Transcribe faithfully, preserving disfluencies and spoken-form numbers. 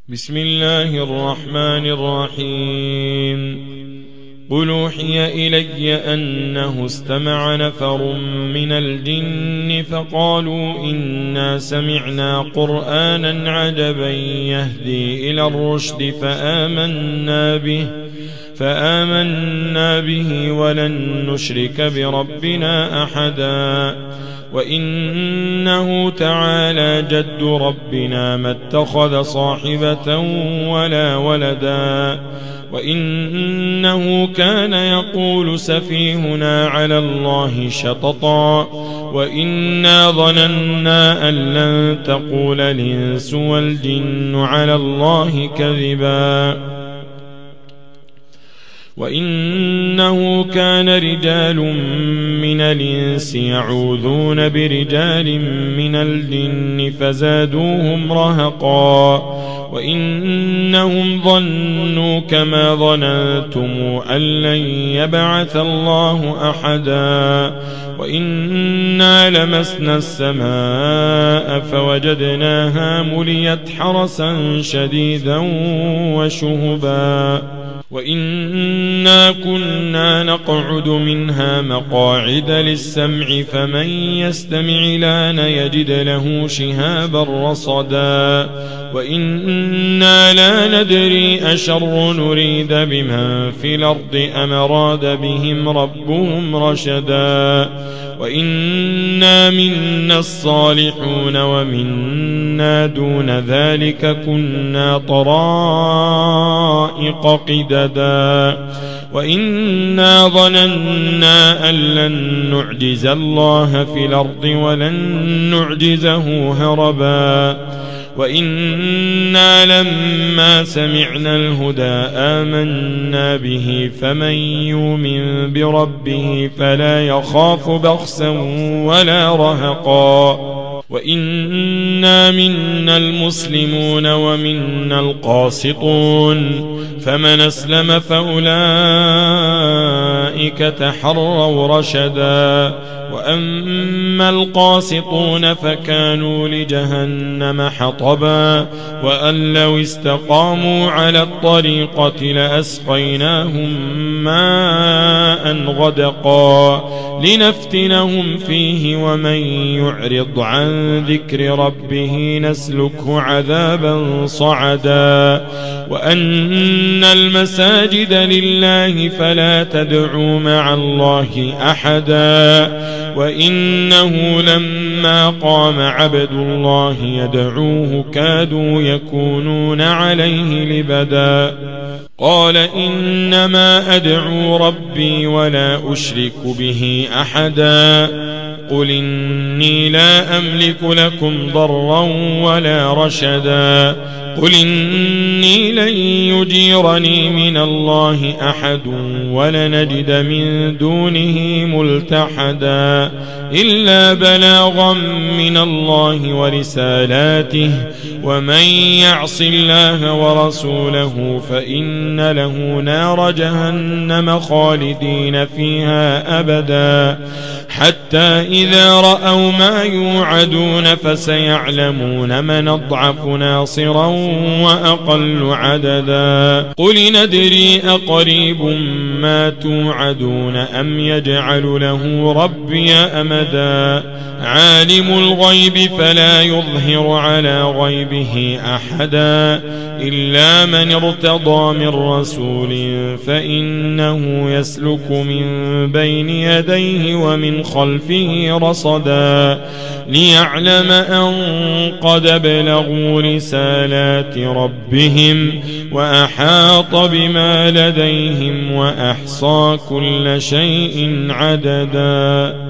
بسم الله الرحمن الرحيم قل أوحي إلي أنه استمع نفر من الجن فقالوا إنا سمعنا قرآنا عجبا يهدي إلى الرشد فآمنا به فآمنا به ولن نشرك بربنا أحدا وإنه تعالى جد ربنا ما اتخذ صاحبة ولا ولدا وإنه كان يقول سفيهنا على الله شططا وإنا ظننا أن لن تقول الإنس والجن على الله كذبا وإنه كان رجال من الإنس يعوذون برجال من الجن فزادوهم رهقا وإنهم ظنوا كما ظننتم أن لن يبعث الله أحدا وإنا لمسنا السماء فوجدناها مليت حرسا شديدا وشهبا وإنا كنا نقعد منها مقاعد للسمع فمن يستمع لان يجد له شهابا رصدا وإنا لا ندري أشر نريد بمن في الأرض أم أراد بهم ربهم رشدا وإنا منا الصالحون ومنا دون ذلك كنا طرائق قددا وإنا ظننا أن لن نعجز الله في الأرض ولن نعجزه هربا وإنا لما سمعنا الهدى آمنا به فمن يؤمن بربه فلا يخاف بخسا ولا رهقا وإنا منا المسلمون ومنا القاسطون فمن أسلم فأولئك تحروا رشدا وأما القاسطون فكانوا لجهنم حطبا وأن لو استقاموا على الطريقة لأسقيناهم ماء غدقا لنفتنهم فيه ومن يعرض عن ذكر ربه نسلكه عذابا صعدا وأن المساجد لله فلا تدعوا مع الله أحدا وإنه لما قام عبد الله يدعوه كادوا يكونون عليه لبدا قال إنما أدعو ربي ولا أشرك به أحدا قل إني لا أملك لكم ضرا ولا رشدا قل إني لن يجيرني من الله أحد ولنجد من دونه ملتحدا إلا بلاغا من الله ورسالاته ومن يعص الله ورسوله فإن له نار جهنم خالدين فيها أبدا حتى إذا رأوا ما يوعدون فسيعلمون من أضعف ناصرا وأقل عددا قل ندري أقريب ما توعدون أم يجعل له ربي أمدا عالم الغيب فلا يظهر على غيبه أحدا إلا من ارتضى من رسول فإنه يسلك من بين يديه ومن خلفه رصدا ليعلم أن قد بلغوا رسالات ربهم وأحاط بما لديهم وأحصى كل شيء عددا.